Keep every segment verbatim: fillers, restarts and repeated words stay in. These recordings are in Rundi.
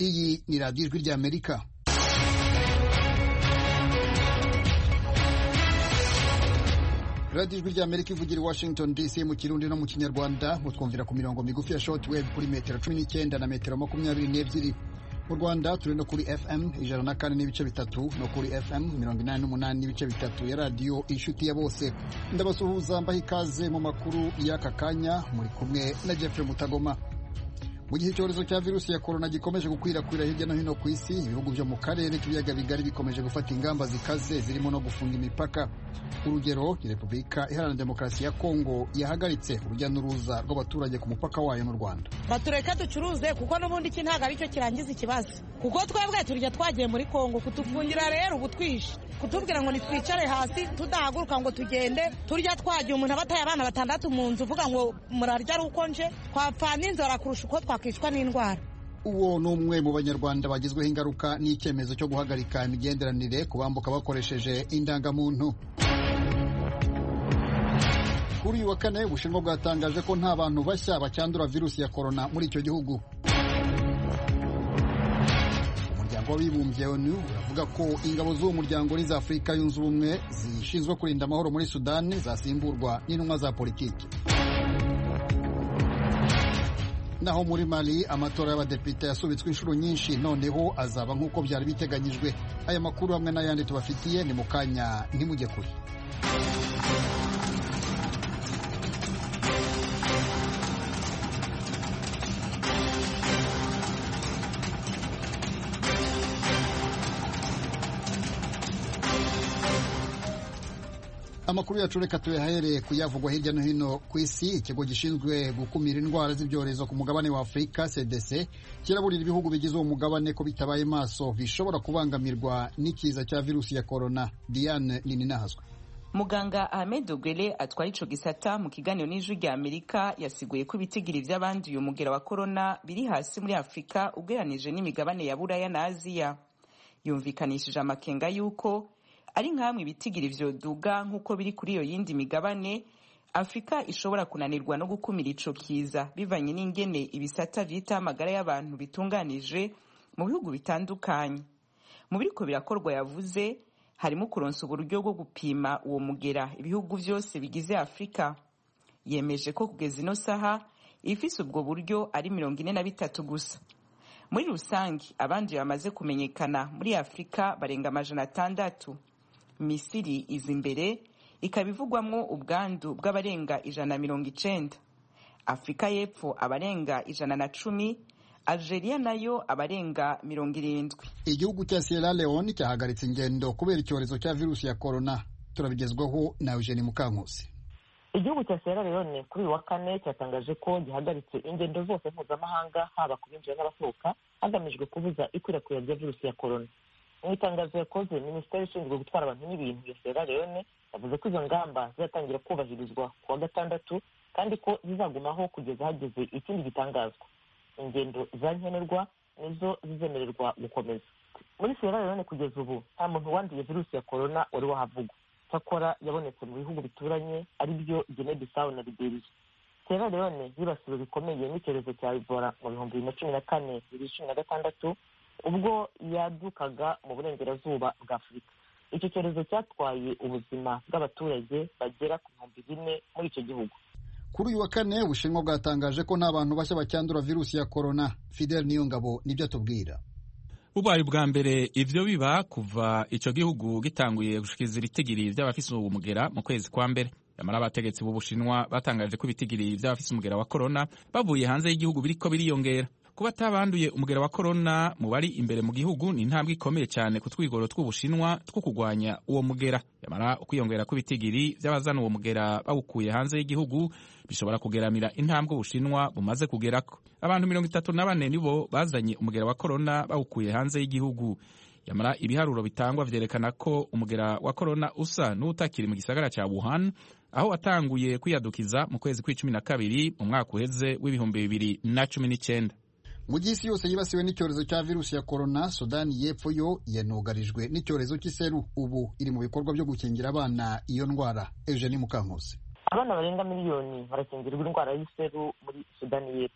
Iyi ni radiyo ijwi ry'Amerika. radiyo ijwi ry'Amerika ivugira i Washington D C mu Kirundi no mu Kinyarwanda, mutwumvira ku mirongo migufi ya shortwave kuri metero cumi n'icyenda na metero makumyabiri n'ebyiri. Mu Rwanda turi no kuri F M ijana na kane n'ibice bitatu no kuri F M mirongo inani n'umunani n'ibice bitatu ya radiyo inshuti ya bose. Ndabasuhuza mbaha ikaze mu makuru y'aka kanya, muri kumwe na Jeffrey Mutagoma. Mu gihe icyorezo cya virusi ya korona gikomeje gukwirakwira hirya no hino ku isi, ibihugu byo mu karere k'ibiyaga bigari bikomeje gufata ingamba zikaze zirimo no gufunga imipaka. Urugero, Repubulika Iharanira Demokarasi ya Kongo yahagaritse urujya n'uruza rw'abaturage ku mupaka wayo n'u Rwanda. Batureka ducuruze kuko n'ubundi iki ntabwo ari cyo kirangiza ikibazo, kuko twebwe turya twagiye muri Kongo, kutufungira rero ubu twishe, kutubwira ngo nitwicare hasi tudahaguruka ngo tugende turya twagiye. Umuntu abataye abana batandatu mu nzu uvuga ngo murarya ari uko nje, twapfana inzara kurusha uko twakicwa n'indwara. Uwo ni umwe mu banyarwanda bagizweho ingaruka n'icyemezo cyo guhagarika imigenderanire ku bambuka bakoresheje indangamuntu. Kuri uyu wa kane, Ubushinwa bwatangaje ko nta bantu bashya bacyandura virusi ya korona muri icyo gihugu. Umuryango w'Abibumbye O N U uravuga ko ingabo z'uwo muryango n'iza Afurika yunze ubumwe zishinzwe kurinda amahoro muri Sudani zasimburwa n'intumwa za politiki. Naho muri Mali, amatora y'abadepite yasubitswe inshuro nyinshi, noneho azaba nk'uko byari biteganyijwe. Aya makuru hamwe n'ayandi tubafitiye ni mu kanya, ntimujye kure. Amakuru yacu reka tuyahereye kuyavugwa hirya no hino ku isi. Ikigo gishinzwe gukumira indwara z'ibyorezo ku mugabane wa Afurika C D C kiraburira ibihugu bigize uwo mugabane ko bitabaye maso bishobora kubangamirwa n'ikiza cya virusi ya korona. Diane Nininahazwe. Muganga Ahmed Ogwele atwara ico gisata mu kiganiro n'ijwi rya Amerika yasiguye ko ibitigiri vy'abanduye umugera wa korona biri hasi muri Afurika ugereranije n'imigabane ya Buraya na Aziya. Yumvikanishije amakenga yuko ari nkamwe ibitigiri vyoduga nk'uko biri kuri iyo yindi migabane, Afrika ishobora kunanirwa no gukumira ico kiza bivanye n'ingene ibisata vyita amagara y'abantu bitunganije mu bihugu bitandukanye. Mu biriko birakorwa yavuze harimo kuronsa uburyo bwo gupima uwo mugera ibihugu vyose bigize Afrika. Yemeje ko kugeza ino saha ifise ubwo buryo ari mirongo ine na bitatu gusa. Muri rusangi abandi bamaze kumenyekana muri Afrika barenga amajana atandatu. Misiri iza imbere ikabivugwamwo ubwandu bw'abarenga ijana na mirongo icenda, Afrika y'Epfo abarenga ijana na cumi, Algeria nayo abarenga mirongo irindwi. Igihugu cya Sierra Leone cyahagaritse ingendo kubera icyorezo cya virusi ya korona. Turabigezwaho na Eugene Mukankusi. Igihugu cya Sierra Leone kuri uyu wa kane cyatangaje ko gihagaritse ingendo zose mpuzamahanga, haba ku binjira n'abasohoka, hagamijwe kubuza ikwirakwira rya virusi ya korona. Mu itangazo yakoze, Minisiteri ishinzwe gutwara abantu n'ibintu ya Sierra Leone yavuze ko izo ngamba zizatangira kubahirizwa ku wa gatandatu kandi ko zizagumaho kugeza hageze ikindi gitangazwa. Ingendo za nkenerwa nizo zizemererwa gukomeza. Muri Sierra Leone kugeza ubu nta muntu wanduye virusi ya korona wari wahavugwa. Cyakora yabonetse mu bihugu bituranye ari byo Guinea Bissau na Liberia. Sierra Leone yibasiwe bikomeye n'icyorezo cya Ebola mu bihumbi bibiri na cumi na kane bibiri na cumi na gatandatu ubwo yadukaga mu burengerazuba bwa Afurika. Icyo cyorezo cyatwaye ubuzima bw'abaturage bagera ku bihumbi bine muri icyo gihugu. Kuri uyu wa kane, Ubushinwa bwatangaje ko nta bantu bashya bacyandura virusi ya korona. Fidel Niyongabo nibyo atubwira. Bubaye bwa mbere ivyo biba kuva ico gihugu gitanguye gushikiza ibitigiri vy'abafise uwo mugera mu kwezi kwa mbere. Yamara abategetsi b'Ubushinwa batangaje ko ibitigiri vy'abafise umugera wa korona bavuye hanze y'igihugu biriko biriyongera. Kuba atabanduye umugera wa korona mu bari imbere mu gihugu ni intambwe ikomeye cyane ku twigoro tw'Ubushinwa two kugwanya uwo mugera. Yamara ukwiyongera kw'ibitigiri vy'abazana uwo mugera bawukuye hanze y'igihugu bishobora kugeramira intambwe Ubushinwa bumaze kugerako. Abantu mirongo itatu na bane nibo bazanye umugera wa korona bawukuye hanze y'igihugu. Yamara ibiharuro bitangwa vyerekana ko umugera wa korona usa n'utakiri mu gisagara ca Wuhan, aho watanguye kwiyadukiza mu kwezi kw'icumi na kabiri mu mwaka uheze w'ibihumbi bibiri na cumi n'icenda. Mu gihe isi yose yibasiwe n'icyorezo cya virusi ya korona, Sudani y'Epfo yo yanugarijwe n'icyorezo cy'iseru. Ubu iri mu bikorwa byo gukingira abana iyo ndwara. Eugene Mukankusi. Abana barenga miliyoni barakingirwa indwara y'iseru muri Sudani y'Epfo.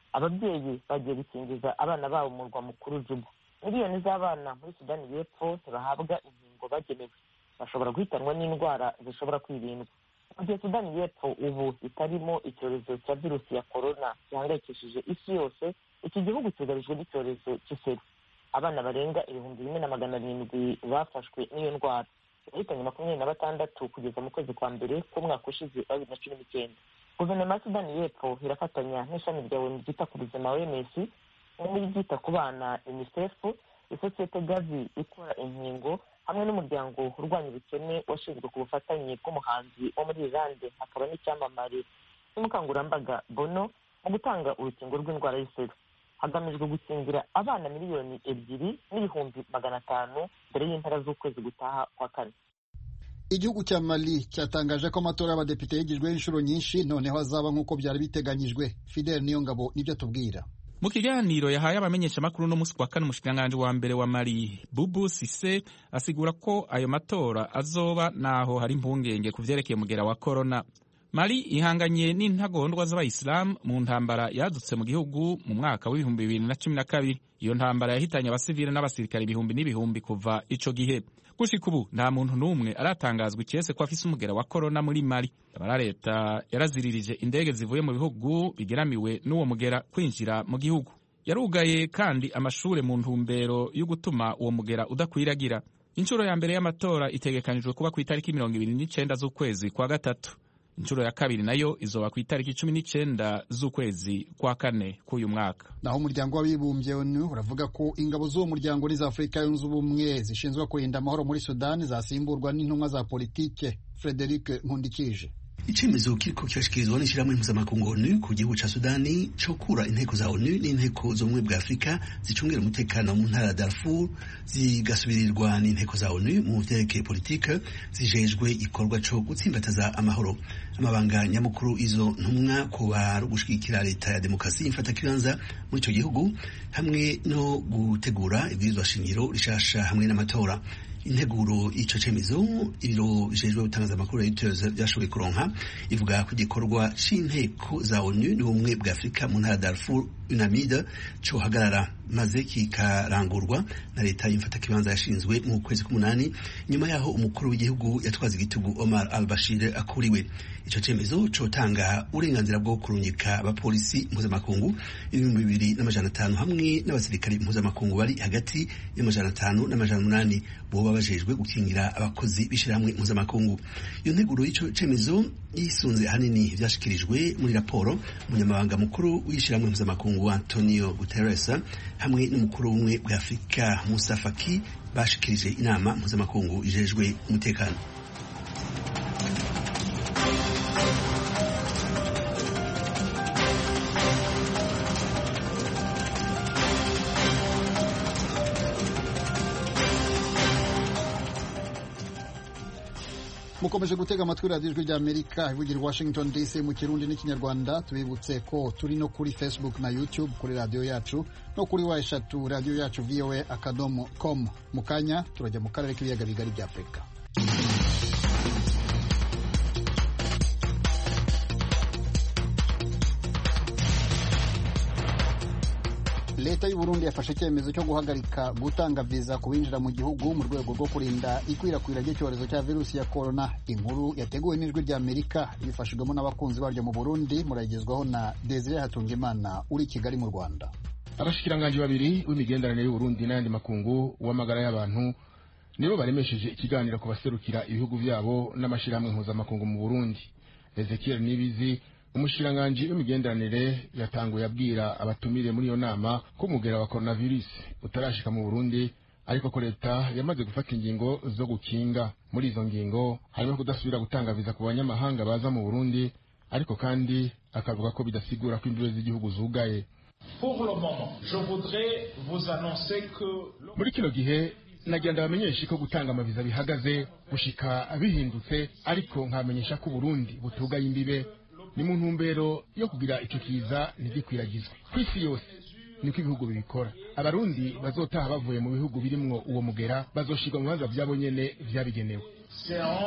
ababyeyi bagiye gukingiza abana babo mu murwa mukuru Juba. Miliyoni z'abana muri Sudani y'Epfo ntibahabwa inkingo bagenewe, bashobora guhitanwa n'indwara zishobora kwirindwa. Mu gihe Sudani y'Epfo ubu itarimo icyorezo cya virusi ya korona gihangayikishije isi yose, iki gihugu cyugarijwe n'icyorezo cy'iseru. Abana barenga ibihumbi bimwe na magana arindwi bafashwe n'iyo ndwara, yahitanye makumyabiri na batandatu kugeza mu kwezi kwa mbere k'umwaka ushize wa bibiri na cumi n'icyenda. Guverinoma ya Sudani y'Epfo irafatanya n'ishami rya O N U ryita ku buzima O M S n'iryita ku bana UNICEF, isosiyete Gavi ikora inkingo hamwe n'umuryango urwanya ubukene washinzwe ku bufatanye bw'umuhanzi wo muri Irlande hakaba n'icyamamare n'umukangurambaga Bono mu gutanga urukingo rw'indwara y'iseru, hagamijwe gukingira abana miliyoni ebyiri n'ibihumbi magana atanu mbere y'impera z'ukwezi gutaha kwa kane. Igihugu cya Mali cyatangaje ko amatora y'abadepite yigijweho inshuro nyinshi, noneho azaba nk'uko byari biteganyijwe. Fidel Niyongabo nibyo atubwira. Mu kiganiro yahaye abamenyeshamakuru no musi kwa kane, umushikiranganji wa mbere wa Mali Boubou Cissé asigura ko ayo matora azoba naho hari impungenge ku vyerekeye umugera wa corona. Mali ihanganye n'intagondwa z'abayisilamu mu ntambara yadutse mu gihugu mu mwaka w'ibihumbi bibiri na cumi na kabiri. Iyo ntambara yahitanye abasivile n'abasirikare ibihumbi n'ibihumbi kuva ico gihe. Gushika ubu nta muntu n'umwe aratangazwa icese ko afise umugera wa corona muri Mali. Abara leta yaraziririje indege zivuye mu bihugu bigeramiwe n'uwo mugera kwinjira mu gihugu. Yarugaye kandi amashure mu ntumbero yo gutuma uwo mugera udakwiragira. Inshuro ya mbere y'amatora itegekanijwe kuba ku itariki mirongo ibiri n'icenda z'ukwezi kwa gatatu. Inshuro ya kabiri nayo izoba ku itariki cumi n'icenda z'ukwezi kwa kane k'uyu mwaka. Naho umuryango w'abibumbye O N U uravuga ko ingabo z'uwo muryango n'iza Afurika yunze ubumwe zishinzwe kurinda amahoro muri Sudani zasimburwa n'intumwa za politike. Frederic Nkundikije. Icemezo kiriko kirashikirizwa n'ishirahamwe mpuzamakungu O N U ku gihugu ca Sudani co kura inteko za O N U n'inteko z'ubumwe bwa Afurika zicungera umutekano mu ntara ya Darfur zigasubirirwa n'inteko za O N U mu vyerekeye politike zijejwe ikorwa co gutsimbataza amahoro. Amabanga nyamukuru izo ntumwa kuba gushigikira leta ya demokrasi y'imfatakibanza muri ico gihugu hamwe no gutegura ibwirizwa shingiro rishasha hamwe n'amatora. Integuro ico cemezo ibiro bijejwe gutangaza amakuru ya Reuters byashoboye kuronka ivuga ko igikorwa c'inteko za O N U n'ubumwe bwa Afurika mu ntara Darfur UNAMID co hagarara maze kikarangurwa na leta y'imfatakibanza yashinzwe mu kwezi k'umunani nyuma yaho umukuru w'igihugu yatwaza igitugu Omar al-Bashir akuriwe. Ico cemezo cotanga uburenganzira bwo kurungika abapolisi mpuzamakungu ibihumbi bibiri n'amajana atanu hamwe n'abasirikari mpuzamakungu bari hagati y'amajana atanu n'amajana umunani boba bajejwe gukingira abakozi b'ishirahamwe mpuzamakungu. Iyo nteguro y'ico cemezo yisunze hanini vyashikirijwe muri raporo umunyamabanga mukuru w'ishirahamwe mpuzamakungu Antonio Guterres hamwe n'umukuru w'ubumwe bwa Afurika Moussa Faki bashikirije inama mpuzamakungu ijejwe umutekano. Mukomeje gutega amatwi radiyo ijwi ry'Amerika ivugira Washington D C mu Kirundi n'Ikinyarwanda. Tubibutse ko turi no kuri Facebook na YouTube kuri radiyo yacu no kuri wa eshatu radiyo yacu V O A akadomo com. Mu kanya turajya mu karere k'ibiyaga bigari bya Afurika. Leta y'u Burundi yafashe icyemezo cyo guhagarika gutanga viza ku binjira mu gihugu mu rwego rwo kurinda ikwirakwira ry'icyorezo cya virusi ya corona. Inkuru yateguwe n'ijwi ry'Amerika yifashijwemo n'abakunzi baryo mu Burundi, muragezwaho na Desire Hatungimana uri Kigali mu Rwanda. Abashikiranganji babiri w'imigenderanire y'u Burundi n'andi makungu w'amagara y'abantu nibo baremesheje ikiganiro ku baserukira ibihugu byabo n'amashirahamwe mpuzamakungu mu Burundi. Ezekiel Nibizi umushikiranganji w'imigenderanire yatanguye abwira abatumire muri iyo nama ko umugera wa coronavirus utarashika mu Burundi, ariko ko leta yamaze gufata ingingo zo gukinga. Muri izo ngingo harimo kudasubira gutanga viza ku banyamahanga baza mu Burundi, ariko kandi akavuga ko bidasigura ko imbibe z'igihugu zugaye. Muri kino gihe nagenda bamenyesha ko gutanga amaviza bihagaze gushika abihindutse, ariko nkamenyesha ko Burundi butugaye imbibe ni mu ntumbero yo kugira icyo kiza ntigikwiragizwe kw'isi yose. Niko ibihugu bibikora. Abarundi bazotaha bavuye mu bihugu birimwo uwo mugera bazoshirwa mu bibanza vyabo nyene vyabigenewe.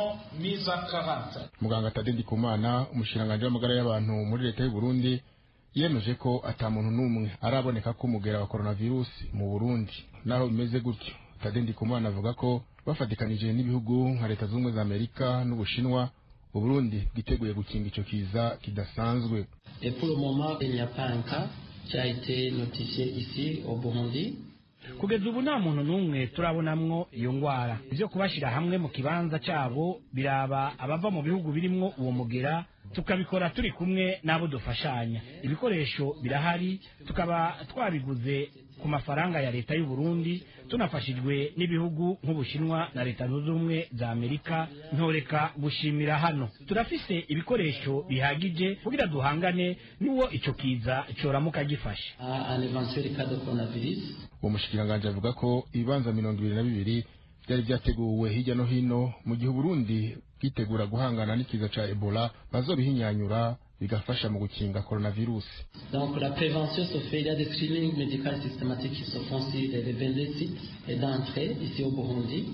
Muganga Tade Ndikumana umushikiranganji w'amagara y'abantu muri leta y'u Burundi yemeje ko ata muntu n'umwe araboneka ko umugera wa coronavirus mu Burundi. Naho bimeze gutyo, Tade Ndikumana avuga ko bafatikanije n'ibihugu nka Leta Zunze Ubumwe za Amerika n'Ubushinwa, u Burundi bwiteguye gukinga ico kiza kidasanzwe. Et pour le moment, il n'y a pas un cas qui a été notifié ici au Burundi. Kugeza ubu nta muntu n'umwe turabonamwo iyo ngwara. Ivyo kubashira hamwe mu kibanza cabo biraba abava mu bihugu birimwo uwo mugera, tukabikora turi kumwe n'abo dufashanya. Ibikoresho birahari, tukaba twabiguze ku mafaranga ya leta y'u Burundi, tunafashijwe n'ibihugu nk'Ubushinwa na Leta Zunze Ubumwe za Amerika. Ntoreka gushimira hano, turafise ibikoresho bihagije kugira duhangane n'uwo ico kiza coramuka gifashe. Un éventuel cas de coronavirus. Umushikiranganji avuga ko ibibanza mirongo ibiri na bibiri byari byateguwe hirya no hino mu gihe Burundi bwitegura guhangana n'ikiza ca Ebola bazobihinyanyura bigafasha mu gukinga coronavirus. Donc la prévention se fait, il y a des screenings médicaux systématiques qui se font sur les vingt-deux sites et d'entrée ici au Burundi.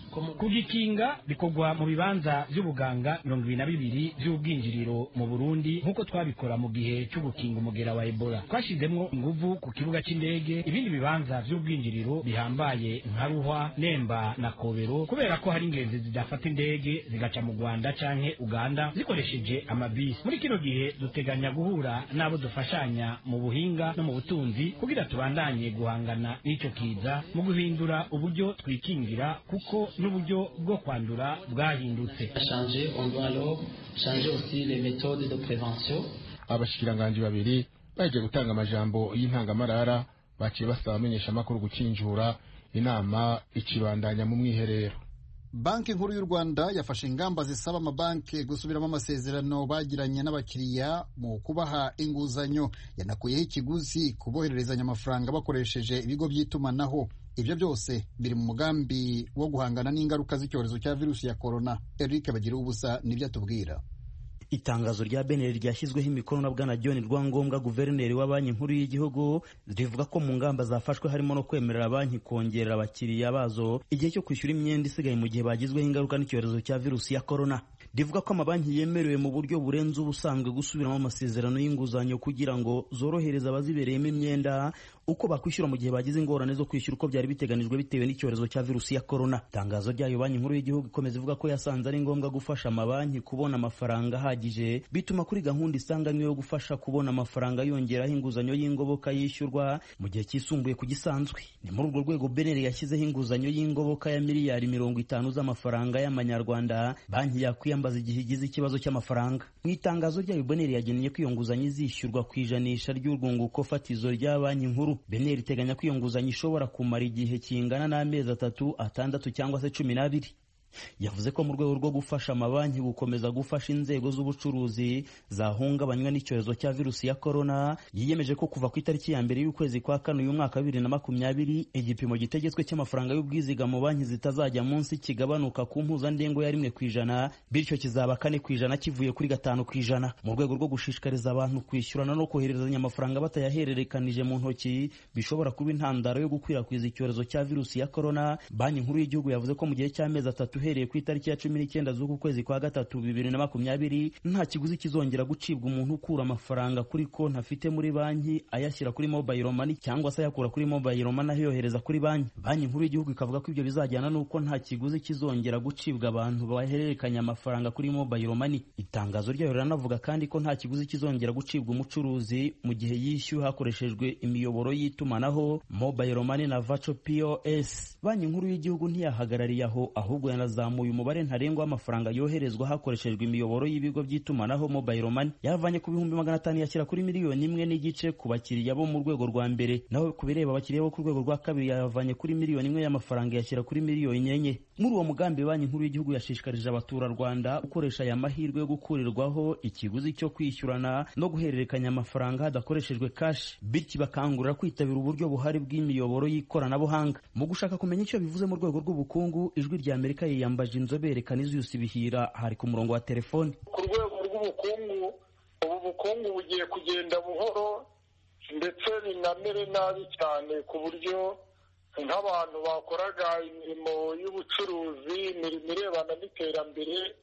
Kugikinga bikorwa mu bibanza by'ubuganga mirongo ibiri na bibiri by'ubwinjiriro mu Burundi nk'uko twabikora mu gihe cyo gukinga umugera wa Ebola. Twashizemwo inguvu ku kibuga c'indege, ibindi bibanza by'ubwinjiriro bihambaye nka Ruhwa, Nemba na Kobero, kubera ko hari ingenzi zidafata indege zigaca mu Rwanda canke Uganda zikoresheje amabisi. Muri kino gihe duteganya guhura n'abo dufashanya mu buhinga no mu butunzi kugira tubandanye guhangana n'ico kiza mu guhindura uburyo twikingira, kuko n'uburyo bwo kwandura bwahindutse. Changer, on doit alors changer aussi les méthodes de prévention. Abashikiranganji babiri baje gutanga amajambo y'intangamarara baciye basaba amenyesha amakuru gukinjura inama ikibandanya mu mwiherero. Banki Nkuru y'u Rwanda yafashe ingamba zisaba amabanki gusubiramo amasezerano bagiranye n'abakiriya mu kubaha inguzanyo. Yanakuyeho ikiguzi kubohererezanya amafaranga bakoresheje ibigo by'itumanaho. Ibyo byose biri mu mugambi wo guhangana n'ingaruka z'icyorezo cya virusi ya corona. Eric Bagira ubusa nibyo atubwira. Itangazo rya B N R ryashyizweho imikono na Bwana John Rwangombwa, guverineri wa Banki Nkuru y'Igihugu, rivuga ko mu ngamba zafashwe harimo no kwemerera banki kongerera abakiriya bazo igihe cyo kwishyura imyenda isigaye mu gihe bagizweho ingaruka n'icyorezo cya virusi ya corona. Rivuga ko amabanki yemerewe mu buryo burenze ubusanzwe gusubiramo amasezerano y'inguzanyo kugira ngo zorohereze abazibereyemo imyenda uko bakwishyura mu gihe bagize ingorane zo kwishyura uko byari biteganijwe bitewe n'icyorezo cya virusi ya corona. Itangazo ryayo Banki Nkuru y'Igihugu ikomeza ivuga ko yasanze ari ngombwa gufasha amabanki kubona amafaranga ahagije, bituma kuri gahunda isanganywe yo gufasha kubona amafaranga yongeraho inguzanyo y'ingoboka yishyurwa mu gihe cyisumbuye ku gisanzwe. Ni muri urwo rwego B N R yashyizeho inguzanyo y'ingoboka ya miliyari mirongo itanu z'amafaranga y'amanyarwanda banki yakwiyambaza igihe igize ikibazo cy'amafaranga. Mu itangazo ryayo B N R yagennye ko iyo nguzanyo izishyurwa ku ijanisha ry'urwunguko fatizo rya Banki Nkuru. B N R iteganya ko iyo nguzanyo ishobora kumara igihe kingana n'amezi atatu, atandatu cyangwa se cumi n'abiri. Yavuze ko mu rwego rwo gufasha amabanki gukomeza gufasha inzego z'ubucuruzi zahungabanywa n'icyorezo cya virusi ya corona, yiyemeje ko kuva ku itariki ya mbere y'ukwezi kwa kane uyu mwaka bibiri na makumyabiri igipimo gitegetswe cy'amafaranga y'ubwizigamo banki zitazajya munsi kigabanuka ku mpuzandengo ya rimwe ku ijana, bityo kizaba kane ku ijana kivuye kuri gatanu ku ijana. Mu rwego rwo gushishikariza abantu kwishyurana no kohererezanya amafaranga batayahererekanije mu ntoki bishobora kuba intandaro yo gukwirakwiza icyorezo cya virusi ya corona, Banki Nkuru y'Igihugu yavuze ko mu gihe cy'amezi atatu uhereye ku itariki ya cumi n'icyenda z'uku kwezi kwa gatatu bibiri na makumyabiri nta kiguzi kizongera gucibwa umuntu ukura amafaranga kuri konti afite muri banki ayashyira kuri mobile money cyangwa se ayakura kuri mobile money ayohereza kuri banki. Banki Nkuru y'Igihugu ikavuga ko ibyo bizajyana n'uko nta kiguzi kizongera gucibwa abantu bahererekanya amafaranga kuri mobile money. Itangazo ryayo riranavuga kandi ko nta kiguzi kizongera gucibwa umucuruzi mu gihe yishyuwe hakoreshejwe imiyoboro y'itumanaho mobile money na virtual P O S. Banki Nkuru y'Igihugu ntiyahagarariye aho, ahubwo zamuye umubare ntarengwa w'amafaranga yoherezwa hakoreshejwe imiyoboro y'ibigo by'itumanaho mobile money. Yavanye ku bihumbi magana atanu yashyira kuri miliyoni imwe n'igice ku bakiriya bo mu rwego rwa mbere, naho ku bireba abakiriya bo ku rwego rwa kabiri yavanye kuri miliyoni imwe y'amafaranga yashyira kuri miliyoni enye. Muri uwo mugambi Banki Nkuru y'Igihugu yashishikarije abaturarwanda gukoresha aya mahirwe yo gukurirwaho ikiguzi cyo kwishyurana no guhererekanya amafaranga hadakoreshejwe cash, bityo bakangurira kwitabira uburyo buhari bw'imiyoboro y'ikoranabuhanga. Mu gushaka kumenya icyo bivuze mu rwego rw'ubukungu, Ijwi rya Amerika yiyambaje inzobere Canisius Bihira hari ku murongo wa telefoni. Ku rwego rw'ubukungu, ubu bukungu bugiye kugenda buhoro ndetse binamere nabi cyane ku buryo nk'abantu bakoraga imirimo y'ubucuruzi, imirimo irebana n'iterambere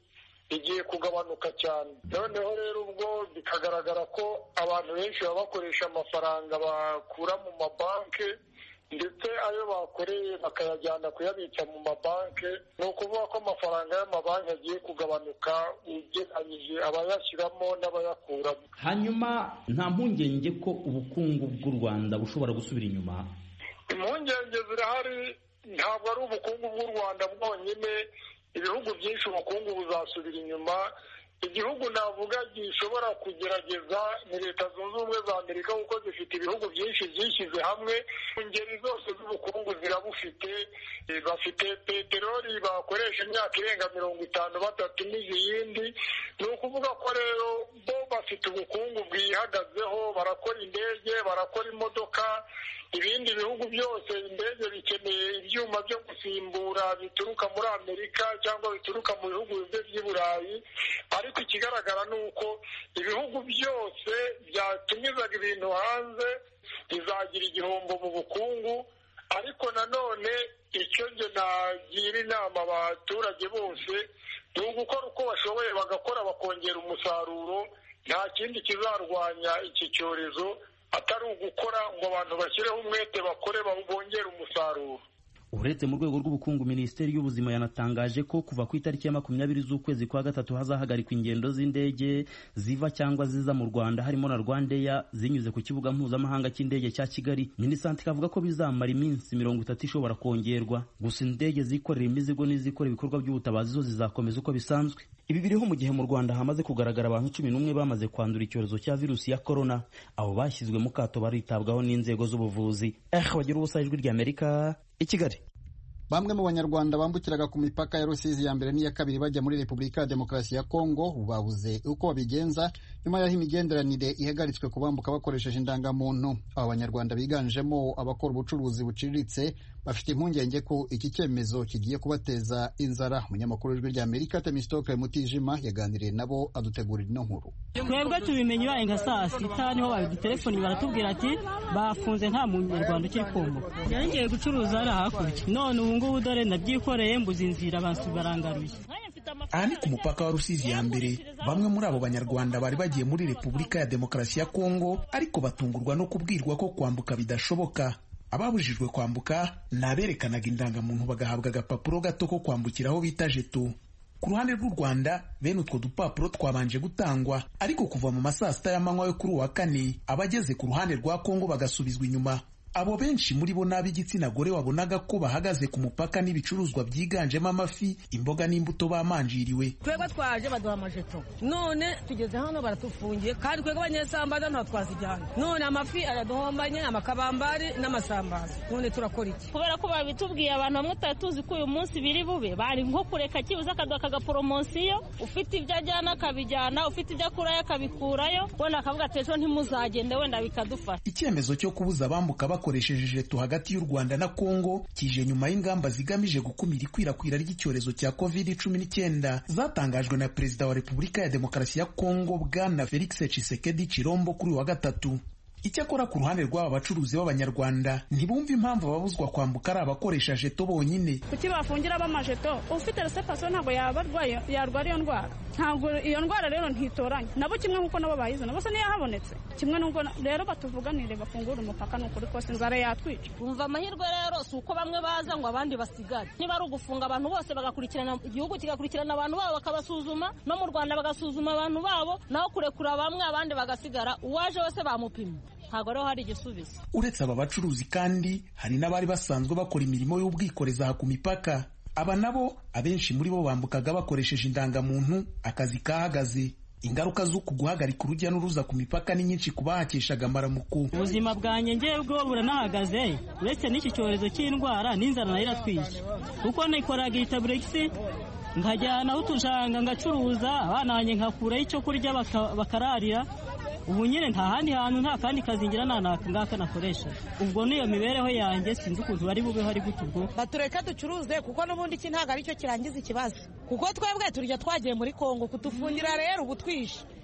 igiye kugabanuka cyane. Noneho rero ubwo bikagaragara ko abantu benshi baba bakoresha amafaranga bakura mu mabanki, ndetse ayo bakoreye bakayajyana kuyabitsa mu mabanki. Ni ukuvuga ko amafaranga y'amabanki agiye kugabanuka ugereranyije abayashyiramo n'abayakuramo. Hanyuma nta mpungenge ko ubukungu bw'u Rwanda bushobora gusubira inyuma? Impungenge zirahari, ntabwo ari ubukungu bw'u Rwanda bwonyine, ibihugu byinshi ubukungu buzasubira inyuma. Igihugu navuga gishobora kugerageza ni Leta Zunze Ubumwe za Amerika, kuko zifite ibihugu byinshi byishyize hamwe, ingeri zose z'ubukungu zirabufite. Bafite peteroli bakoresha imyaka irenga mirongo itanu badatumiza iyindi. Ni ukuvuga ko rero bo bafite ubukungu bwihagazeho, barakora indege, barakora imodoka. Ibindi bihugu byose indege bikeneye ibyuma byo gusimbura bituruka muri Amerika cyangwa bituruka mu bihugu by'i Burayi. Ariko ikigaragara ni uko ibihugu byose byatumizaga ibintu hanze bizagira igihombo mu bukungu. Ariko nanone icyo nge nagira inama abaturage bose ni ugukora uko bashoboye, bagakora bakongera umusaruro. Nta kindi kizarwanya iki cyorezo atari ugukora ngo abantu bashyireho umwete, bakore bongere umusaruro. Uretse mu rwego rw'ubukungu, Minisiteri y'Ubuzima yanatangaje ko kuva ku itariki ya makumyabiri z'ukwezi kwa gatatu hazahagarikwa ingendo z'indege ziva cyangwa ziza mu Rwanda, harimo na Rwandair zinyuze ku kibuga mpuzamahanga cy'indege cya Kigali. Minisante ikavuga ko bizamara iminsi mirongo itatu ishobora kongerwa. Gusa indege zikorera imizigo n'izikora ibikorwa by'ubutabazi zo zizakomeza uko bisanzwe. Ibi biriho mu gihe mu Rwanda hamaze kugaragara abantu cumi n'umwe bamaze kwandura icyorezo cya virusi ya corona. Abo bashyizwe mu kato baritabwaho n'inzego z'ubuvuzi. Eh, bagira ubusa ijwi ry'Amerika i Kigali. Bamwe mu Banyarwanda bambukiraga ku mipaka ya Rusizi ya mbere n'iya kabiri bajya muri Repubulika ya Demokarasi ya Kongo babuze uko babigenza nyuma y'aho imigenderanire ihagaritswe ku bambuka bakoresheje indangamuntu. Aba Banyarwanda biganjemo abakora ubucuruzi buciriritse bafite impungenge ko iki cyemezo kigiye kubateza inzara. Umunyamakuru w'ijwi ry'Amerika Temistoke Mutijima yaganiriye nabo adutegurira ino nkuru. Twebwe tubimenye baye nka saa sita niho babidutelefoni baratubwira ati bafunze nta munyarwanda ukiri komboka. Yaringiye gucuruza ari hakurya, none ubu ngubu dore ndabyikoreye mbuze inzira bansu barangaruye. Aha ni ku mupaka wa Rusizi ya mbere. Bamwe muri abo Banyarwanda bari bagiye muri Repubulika ya Demokarasi ya Kongo, ariko batungurwa no kubwirwa ko kwambuka bidashoboka. Ababujijwe kwambuka naberekanaga indangamuntu bagahabwa agapapuro gato ko kwambukiraho bita jeto. Ku ruhande rw'u Rwanda bene utwo dupapuro twabanje gutangwa, ariko kuva mu masaa sita y'amanywa yo kuri uwa kane abageze ku ruhande rwa Kongo bagasubizwa inyuma. Abo benshi muri bo n'ab'igitsina gore wabonaga ko bahagaze ku mupaka n'ibicuruzwa byiganjemo amafi, imboga n'imbuto bamanjiriwe. Twebwe twaje baduha amajeto, none tugeze hano baratufungiye, kandi twebwe abanyesambaza nta twazijyana. None amafi araduhombanye, amakabambari n'amasambaza, none turakora iki? Kubera ko babitubwiye abantu bamwe tutatuzi ko uyu munsi biri bube, bari nko kureka kibuza akaduha kagaporomosiyo, ufite ibyo ajyana akabijyana, ufite ibyo akurayo akabikurayo, wenda akavuga ati ejo ntimuzagende wenda bikadufasha. Icyemezo cyo kubuza abambuka bakoresheje jeto hagati y'u Rwanda na Kongo kije nyuma y'ingamba zigamije gukumira ikwirakwira ry'icyorezo cya covid cumi n'icyenda zatangajwe na Perezida wa Repubulika ya Demokarasi ya Kongo Bwana Felix Tshisekedi Chilombo kuri wa gatatu. Icyakora ku ruhande rw'aba bacuruzi b'Abanyarwanda ntibumva impamvu ababuzwa kwambuka ari abakoresha jeto bonyine. Kuki bafungira b'amajeto? Ufite reception ntabwo yabarwaye yarwara iyo ndwara. Ntabwo iyo ndwara rero ntitoranya. Nabo kimwe nkuko nabo bayizana bose niyo habonetse. Kimwe nuko rero batuvuganire bafungura umupaka n'ukuri kose inzara yatwica. Umva amahirwe rero si uko bamwe baza ngo abandi basigare. Niba ari ugufunga abantu bose bagakurikirana igihugu kigakurikirana abantu babo bakabasuzuma, no mu Rwanda bagasuzuma abantu babo, naho kurekura bamwe abandi bagasigara, uwaje wese bamupima. Ntabwo rero hari igisubizo. Uretse aba bacuruzi kandi hari n'abari basanzwe bakora imirimo y'ubwikorezi aha ku mipaka. Aba nabo abenshi muri bo bambukaga bakoresheje indangamuntu, akazi kahagaze. Ingaruka z'uku guhagarika urujya n'uruza ku mipaka ni nyinshi ku bahakeshaga amaramuko. Ubuzima bwanjye ngewe bwo buranahagaze, uretse n'iki cyorezo cy'indwara n'inzara nayo iratwishe. Kuko nikoraga itaburegisi nkajyana utujanga ngacuruza, abana banjye nkakuraho icyo kurya bakararira. Ubu nyine nta handi hantu nta kandi kazingira nanaka ngaka nakoresha. Ubwo niyo mibereho yanjye sinzi ukuntu bari bube hari gutubwo. Batureka ducuruze kuko n'ubundi iki ntago ari cyo kirangiza ikibazo. Kuko twebwe turya twagiye muri Kongo kutufungira rero ubu twishe.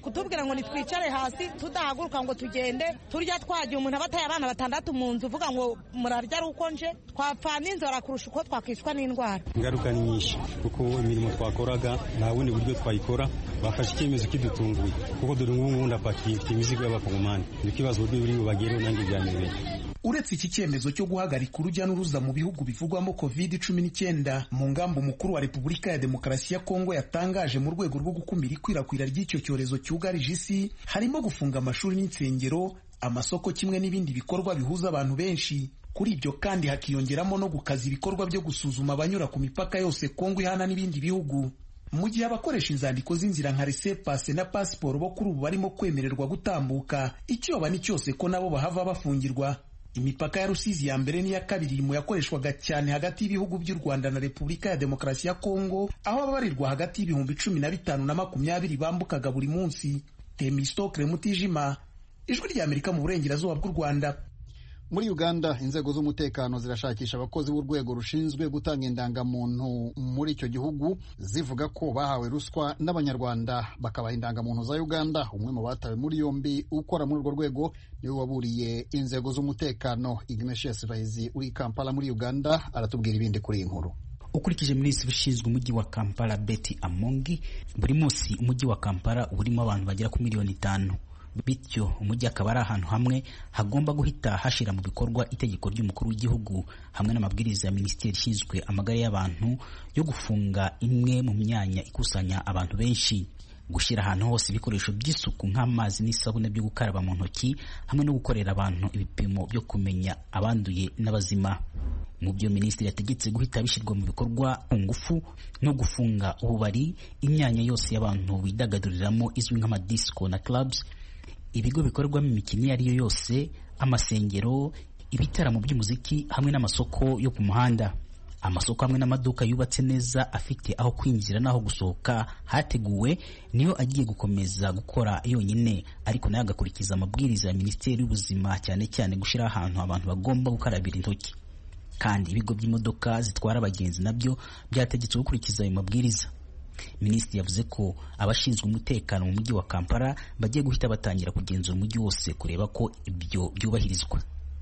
kutubwira ngo nitwicare hasi tudahaguruka ngo tugende turya twagiye umuntu abataye abana batandatu mu nzu uvuga ngo murarya ari uko nje twapfana inzara kurusha uko twakicwa n'indwara. Ingaruka ni nyinshi kuko imirimo twakoraga nta bundi buryo twayikora, bafashe icyemezo kidutunguye kuko dore ngubu ngubu ndapakiye mfite imizigo y'abakongomani, ni ikibazo uburyo buri bubagereho nanjye byanyobeye. Uretse iki cyemezo cyo guhagarika urujya n'uruza mu bihugu bivugwamo covid cumi n'icyenda, mu ngamba umukuru wa Repubulika ya Demokarasi ya Kongo yatangaje mu rwego rwo gukumira ikwirakwira ry'icyo cyorezo cyugarije isi harimo gufunga amashuri n'insengero, amasoko kimwe n'ibindi bikorwa bihuza abantu benshi. Kuri ibyo kandi hakiyongeramo no gukaza ibikorwa byo gusuzuma abanyura ku mipaka yose Kongo ihana n'ibindi bihugu. Mu gihe abakoresha inzandiko z'inzira nka resepase na pasiporo bo kuri ubu barimo kwemererwa gutambuka, icyoba ni cyose ko nabo bahava bafungirwa. Imipaka ya Rusizi ya mbere n'iya kabiri mu yakoreshwaga cyane hagati y'ibihugu by'u Rwanda na Repubulika ya Demokarasi ya Kongo, aho ababarirwa hagati y'ibihumbi cumi na bitanu na makumyabiri bambukaga buri munsi. Temistokle Mutijima, Ijwi ry'Amerika mu burengerazuba bw'u Rwanda. Muri Uganda inzego z'umutekano zirashakisha abakozi b'urwego rushinzwe gutanga indangamuntu muri icyo gihugu, zivuga ko bahawe ruswa n'abanyarwanda bakabaha indangamuntu za Uganda. Umwe mu batawe muri yombi ukora muri urwo rwego niwe waburiye inzego z'umutekano. Ignatius Bahizi uri Kampala muri Uganda aratubwira ibindi kuri iyi nkuru. Ukurikije minisitiri ushinzwe umujyi wa Kampala Betty Amongi, buri munsi umujyi wa Kampala urimo abantu bagera ku miliyoni itanu. Bityo umujyi akaba ari ahantu hamwe hagomba guhita hashira mu bikorwa itegeko ry'umukuru w'igihugu hamwe n'amabwiriza ya minisiteri ishinzwe amagara y'abantu yo gufunga imwe mu myanya ikusanya abantu benshi, gushyira ahantu hose ibikoresho by'isuku nk'amazi n'isabune byo gukaraba mu ntoki hamwe no gukorera abantu ibipimo byo kumenya abanduye n'abazima. Mu byo minisitiri yategetse guhita bishyirwa mu bikorwa ku ngufu no gufunga ububari, imyanya yose y'abantu bidagaduriramo izwi nk'amadisco na clubs, ibigo bikorwamo imikino iyo ari yo yose, amasengero, ibitaramo by'umuziki hamwe n'amasoko yo ku muhanda. Amasoko hamwe n'amaduka yubatse neza afite aho kwinjira n'aho gusohoka hateguwe niyo agiye gukomeza gukora yonyine, ariko nayo agakurikiza amabwiriza ya Minisiteri y'Ubuzima, cyane cyane gushyira ahantu abantu bagomba gukarabira intoki. Kandi ibigo by'imodoka zitwara abagenzi nabyo byategetswe gukurikiza ayo mabwiriza. Minisitiri yavuze ko abashinzwe umutekano mu mujyi wa Kampala bagiye guhita batangira kugenzura umujyi wose kureba ko ibyo byubahirizwa.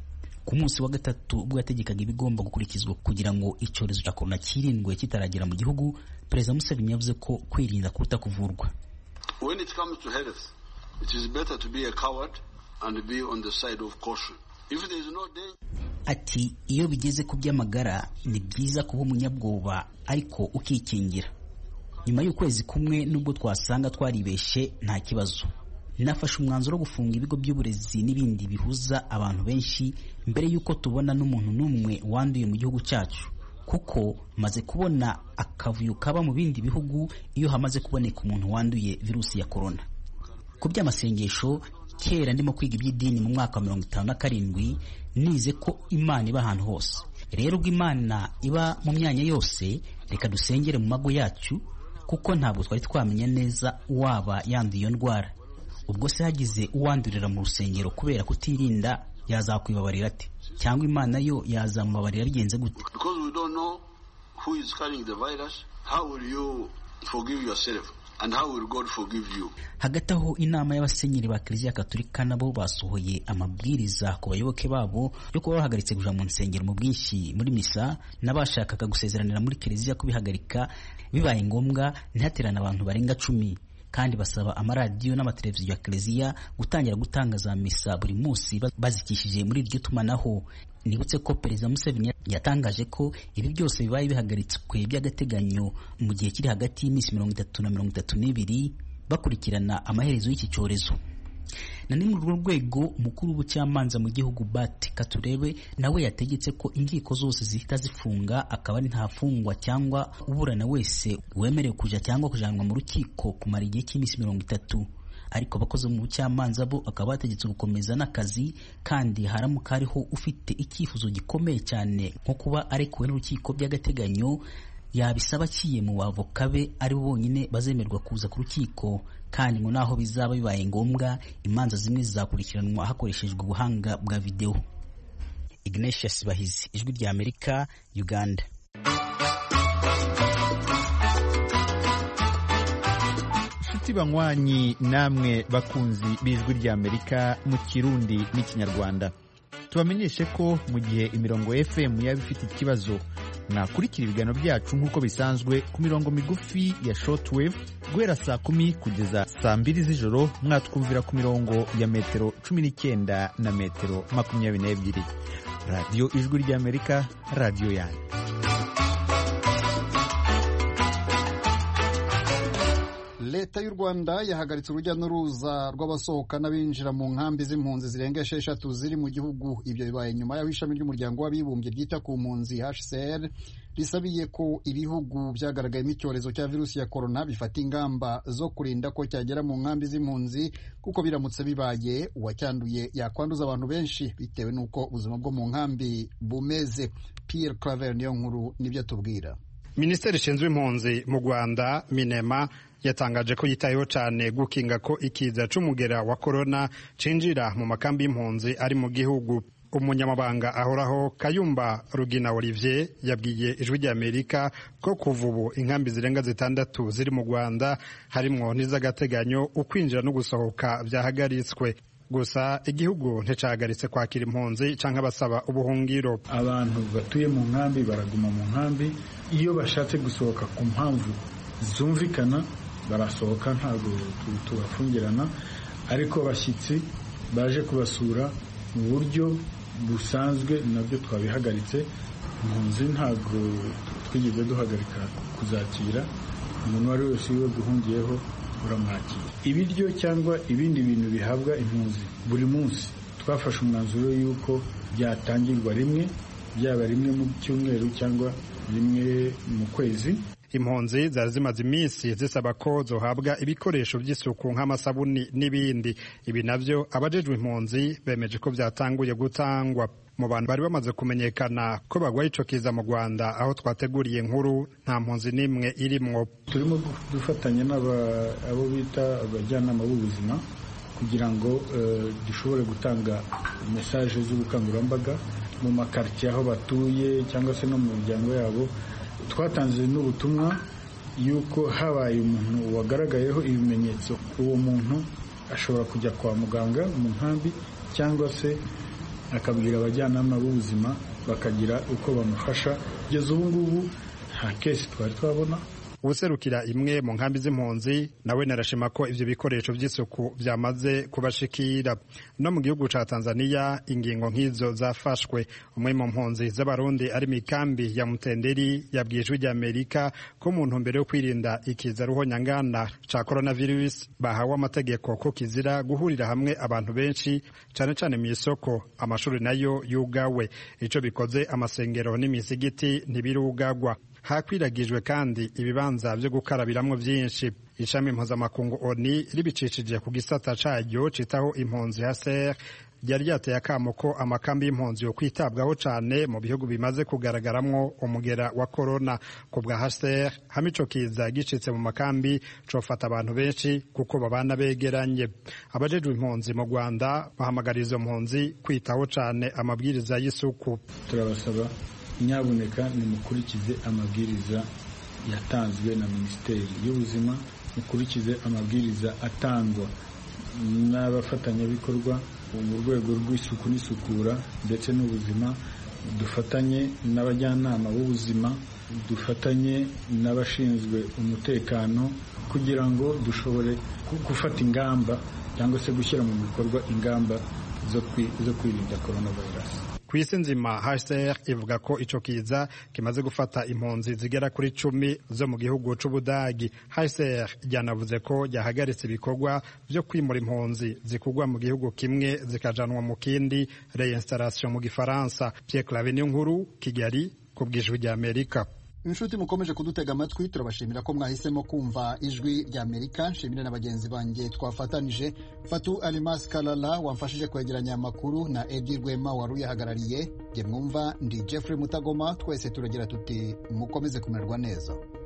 Ku munsi wa gatatu ubwo yategekaga ibigomba gukurikizwa kugira ngo icyorezo cya corona kirindwe kitaragera mu gihugu, Perezida Museveni yavuze ko kwirinda kuruta kuvurwa. When it comes to health, it is better to be a coward and be on the side of caution. If there is no danger. Ati iyo bigeze ku by'amagara ni byiza kuba umunyabwoba ariko ukikingira. Nyuma y'ukwezi kumwe nubwo twasanga twaribeshe nta kibazo, nafashe umwanzuro wo gufunga ibigo by'uburezi n'ibindi bihuza abantu benshi mbere y'uko tubona n'umuntu n'umwe wanduye mu gihugu cyacu, kuko maze kubona akavuyo kaba mu bindi bihugu iyo hamaze kuboneka umuntu wanduye virusi ya corona. Ku by'amasengesho, kera ndimo kwiga iby'idini mu mwaka wa mirongo itanu na karindwi nize ko Imana iba ahantu hose. Rero ubwo Imana iba mu myanya yose, reka dusengere mu mago yacu, kuko ntabwo twari twamenya neza waba yanduye iyo ndwara. Ubwo se hagize uwandurira mu rusengero kubera kutirinda, yazakwibabarira ati? Cyangwa Imana yo yazamubabarira bigenze gute? Because we don't know who is carrying the virus, how will you forgive yourself and how will God forgive you? Hagati aho inama y'abasenyeri ba Kiliziya Gatolika nabo basohoye amabwiriza ku bayoboke babo yo kuba bahagaritse kuja mu nsengero mu bwinshi muri misa, n'abashakaga gusezeranira muri Kiliziya kubihagarika bibaye ngombwa ntihaterana abantu barenga cumi. Kandi basaba amaradiyo n'amateleviziyo ya Kiliziya gutangira gutanga za misa buri munsi bazikishije muri iryo tumanaho. Nibutse ko Perezida Museveni yatangaje ko ibi byose bibaye bihagaritswe by'agateganyo mu gihe kiri hagati y'iminsi mirongo itatu na mirongo itatu n'ibiri bakurikirana amaherezo y'iki cyorezo. Na ni muri urwo rwego umukuru w'ubucamanza mu gihugu Bati Katurebe nawe yategetse ko inkiko zose zihita zifunga, akaba ari ntafungwa cyangwa uburana wese wemerewe kuja cyangwa kujanwa mu rukiko kumara igihe cy'iminsi mirongo itatu. Ariko abakozi mu bucamanza bo akaba bategetse gukomeza n'akazi, kandi haramuka hariho ufite icyifuzo gikomeye cyane nko kuba arekuwe n'urukiko by'agateganyo, yabisaba kiye mu bavoka be ari bo bonyine bazemerwa kuza ku rukiko. Kandi ngo naho bizaba bibaye ngombwa, imanza zimwe zizakurikiranwa hakoreshejwe ubuhanga bwa video. Ignatius Bahizi, Ijwi ry'Amerika, Uganda. nshuti banywanyi namwe bakunzi b'ijwi ry'Amerika mu Kirundi n'Ikinyarwanda, tubamenyeshe ko mu gihe imirongo F M yaba ifite ikibazo, mwakurikira ibiganiro byacu nk'uko bisanzwe ku mirongo migufi ya shortwave guhera saa kumi kugeza saa mbiri z'ijoro. Mwatwumvira ku mirongo ya metero cumi n'icyenda na metero makumyabiri n'ebyiri. Radiyo Ijwi ry'Amerika, radiyo yanyu. Leta y'u Rwanda yahagaritse urujya n'uruza rw'abasohoka n'abinjira mu nkambi z'impunzi zirenga esheshatu ziri mu gihugu. Ibyo bibaye nyuma y'aho ishami ry'umuryango w'abibumbye ryita ku mpunzi H C R risabiye ko ibihugu byagaragayemo icyorezo cya virusi ya korona bifata ingamba zo kurinda ko cyagera mu nkambi z'impunzi, kuko biramutse bibaye uwacyanduye yakwanduza abantu benshi bitewe n'uko ubuzima bwo mu nkambi bumeze. Pierre Claver niyo nkuru nibyo tubwira. Minisiteri ishinzwe impunzi mu Rwanda Minema yatangaje ko yitayeho cyane gukinga ko ikiza c'umugera wa korona cinjira mu makambi y'impunzi ari mu gihugu. Umunyamabanga ahoraho Kayumba Rugina Olivier yabwiye Ijwi ry'Amerika ko kuva ubu inkambi zirenga zitandatu ziri mu Rwanda harimwo n'iz'agateganyo ukwinjira no gusohoka byahagaritswe. Gusa igihugu nticahagaritse kwakira impunzi canke abasaba ubuhungiro. Abantu batuye mu nkambi baraguma mu nkambi, iyo bashatse gusohoka ku mpamvu zumvikana barasohoka, ntabwo tubafungirana, ariko abashyitsi baje kubasura mu buryo busanzwe nabyo twabihagaritse. Impunzi ntabwo twigeze duhagarika kuzakira, umuntu uwo ari wese wiwe guhungiyeho uramwakira. Ibiryo cyangwa ibindi bintu bihabwa impunzi buri munsi twafashe umwanzuro y'uko byatangirwa rimwe, byaba rimwe mu cyumweru cyangwa rimwe mu kwezi. Impunzi zari zimaze iminsi zisaba ko zohabwa ibikoresho by'isuku nk'amasabuni n'ibindi. Ibi navyo abajejwe impunzi bemeje ko byatanguye gutangwa. Mu bantu bari bamaze kumenyekana ko bagwaye ico kiza mu Rwanda, aho twateguriye inkuru nta mpunzi n'imwe irimwo. Turimo dufatanya n'abo bita abajyanama b'ubuzima kugira ngo uh, dushobore gutanga mesaje z'ubukangurambaga mu makartier aho batuye cyangwa se no mu miryango yabo. Twatanze n'ubutumwa yuko habaye umuntu wagaragayeho ibimenyetso, uwo muntu ashobora kujya kwa muganga mu nkambi cyangwa se akabwira abajyanama b'ubuzima bakagira uko bamufasha. Kugeza ubu ngubu nta kesi twari twabona. Userukira imwe mu nkambi z'impunzi nawe narashima ko ivyo bikoresho by'isuku byamaze kubashikira. No mu gihugu ca Tanzania ingingo nk'izo zafashwe. Umwe mu mpunzi z'abarundi ari mu kambi ya Mutenderi yabwiye Ijwi ry'Amerika ko umuntu mbere yo kwirinda ikiza ruhonyangana ca coronavirus bahawe amategeko ko kizira guhurira hamwe abantu benshi, cane cane mu isoko. Amashuri nayo yugawe, ico bikoze amasengero n'imisigiti ntibirugagwa. Hakwiragijwe kandi ibibanza byo gukarabiramwo byinshi. Ishami mpuzamakungu O N U ribicishije ku gisata caryo citaho impunzi H C R ryari ryateye akamo ko amakambi y'impunzi yo kwitabwaho cane mu bihugu bimaze kugaragaramwo umugera wa korona. Ku bwa H C R hamwe ico kiza gicitse mu makambi cofata abantu benshi kuko babana begeranye. Abajejwe impunzi mu Rwanda bahamagariza impunzi kwitaho cane amabwiriza y'isuku. Turabasaba nyabuneka nimukurikize amabwiriza yatanzwe na Minisiteri y'Ubuzima, mukurikize amabwiriza atangwa n'abafatanyabikorwa mu rwego rw'isuku n'isukura ndetse n'ubuzima. Dufatanye n'abajyanama b'ubuzima, dufatanye n'abashinzwe umutekano kugira ngo dushobore gufata ingamba cyangwa se gushyira mu bikorwa ingamba zo kwirinda coronavirus. Kw'isi nzima H C R ivuga ko ico kiza kimaze gufata impunzi zigera kuri cumi zo mu gihugu c'Ubudagi. H C R ryanavuze ko yahagaritse ibikorwa vyo kwimura impunzi zikugwa mu gihugu kimwe zikajanwa mu kindi, reinstallation mu Gifaransa. Pierre Claver nkuru, Kigali, ku bw'Ijwi ry'Amerika. Inshuti mukomeje kudutega amatwi, turabashimira ko mwahisemo kumva Ijwi ry'Amerika. Nshimira na bagenzi banjye twafatanije, Fatu Alimas Kalala wamfashije kwegeranya amakuru na Edi Rwema waruye hagarariye. Jye mwumva ndi Jeffrey Mutagoma, twese turagira tuti mukomeze kumererwa neza.